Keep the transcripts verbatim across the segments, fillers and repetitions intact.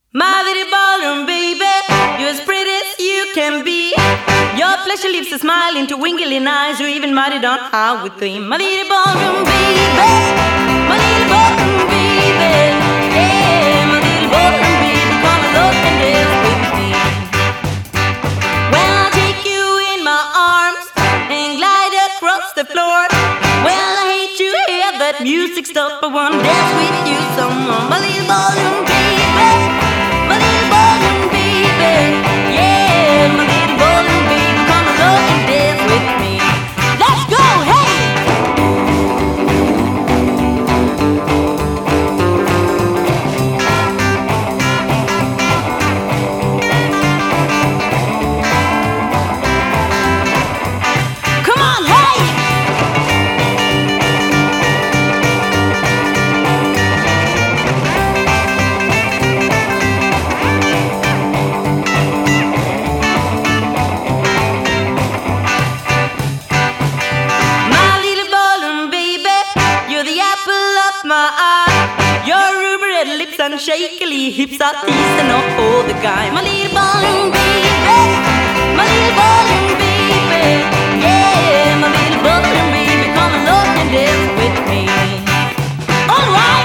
My little ballroom baby, you're as pretty as you can be. Your pleasure leaves a smile into twinkling eyes. You're even mighty on high with me. My little ballroom baby, my little ballroom baby, yeah, my little ballroom baby, come along and dance with me. Well, I'll take you in my arms and glide across the floor. Well, I hate to hear that music stop, I wanna dance with you some more. My little ballroom baby, my little ballroom baby, yeah, my little ballroom baby, come along and dance with me. Let's go, hey! Come on, hey! My eye, your ruby red lips and shakily hips are teasing up all the guy. My little ballroom baby, my little ballroom baby, yeah, my little ballroom baby, come along and dance with me. All right.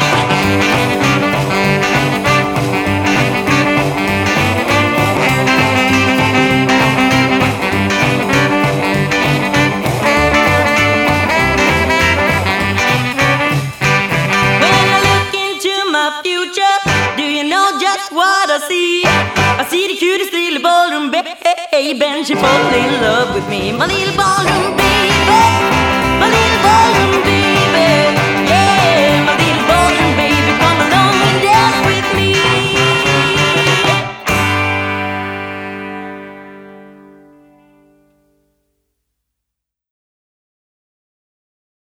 What I see, I see the cutest little ballroom babe, and she falls in love with me. My little ballroom babe.